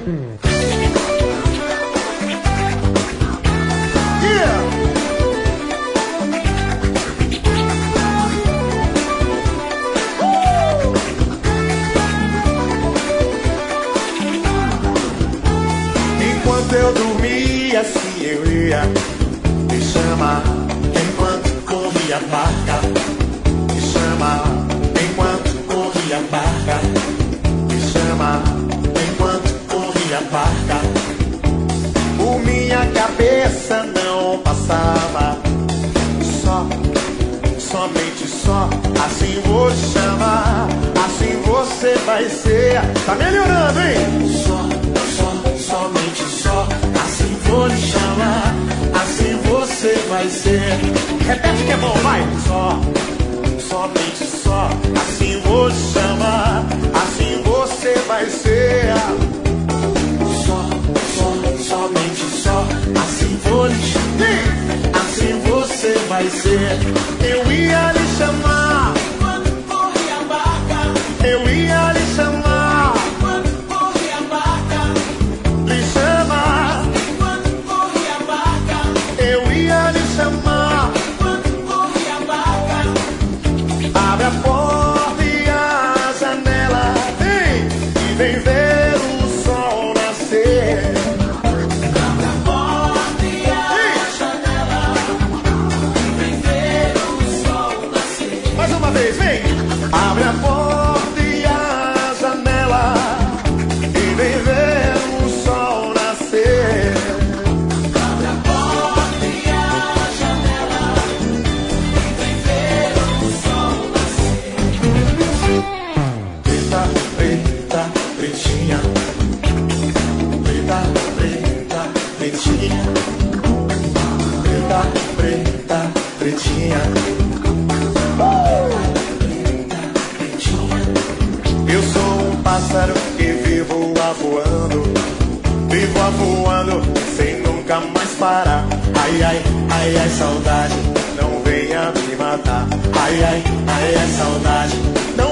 Enquanto eu dormia, assim eu ia me chamar. Enquanto corria a barca, me chama. Enquanto corria a barca, me chama. Enquanto corria a barca, por minha cabeça não passava. Somente só, assim vou chamar. Assim você vai ser. Tá melhorando, hein? Somente só, assim vou lhe chamar. Assim você vai ser. Repete que é bom, vai. Somente só, assim vou chamar. Assim você vai ser. Somente só, assim vou lhe chamar. Assim você vai ser. Eu ia lhe chamar. Quando corre a barca. Eu ia lhe chamar. Quando corre a barca. Lhe chama. Quando corre a barca. Eu ia lhe chamar. Quando corre a barca. Abre a porta e a janela. Vem e vem ver o sol nascer. Abre a porta e a janela. Vem ver o sol nascer. Mais uma vez, vem. Abre a porta e a janela e vem ver o sol nascer. Abre a porta e a janela e vem ver o sol nascer. Preta, preta, pretinha. Preta, preta, pretinha. Preta, preta, pretinha. Eu sou um pássaro que vivo avoando. Vivo avoando sem nunca mais parar. Ai, ai, ai, ai, saudade, não venha me matar. Ai, ai, ai, ai, saudade, não